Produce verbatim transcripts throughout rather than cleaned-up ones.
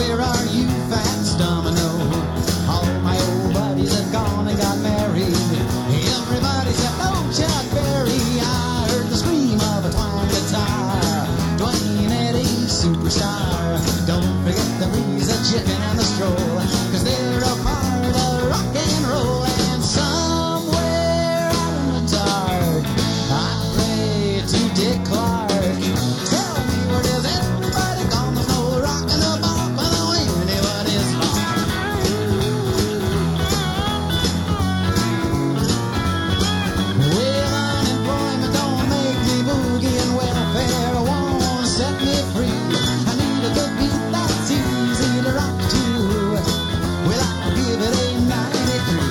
where are you, fat domino? All my old buddies have gone and got married. Everybody said, oh, Chuck Berry. I heard the scream of a twang guitar. Dwayne Eddy, superstar. Don't forget the breeze, the chicken, and the stroll, cause they're a part of rock and roll. And somewhere out in the dark, I pray to Dick Clark. Tell me, where does everybody gone? There's no rock in the bar, but the way anybody's long. Well, unemployment don't make me boogie, and welfare won't set me free. I need a good beat that's easy to rock to. Well, I'll give it a ninety-three.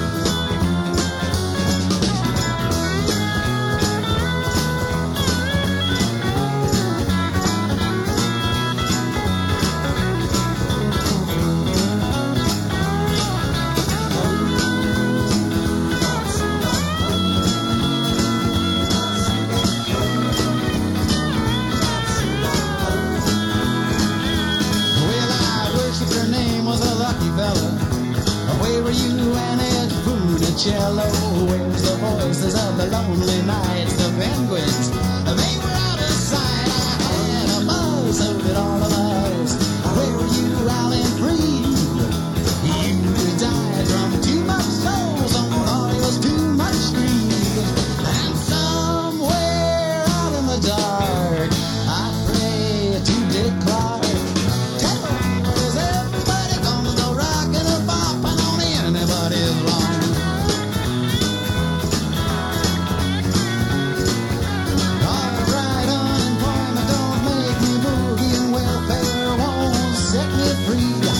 Well, I worship her name was a lucky fella. Where were you and Ed Funicello? Where's the voices of the lonely nights, the penguins? They were out of sight. I had a buzz, so did all of us. Where were you, Alan Freed? You died from too much soul, some thought it was too much greed. And somewhere out in the dark, I pray to Dick Clark. Tell me, where does everybody gone? There's no rock in the bop, and on anybody's wrong. Alright, unemployment don't make me boogie, and welfare won't set me free.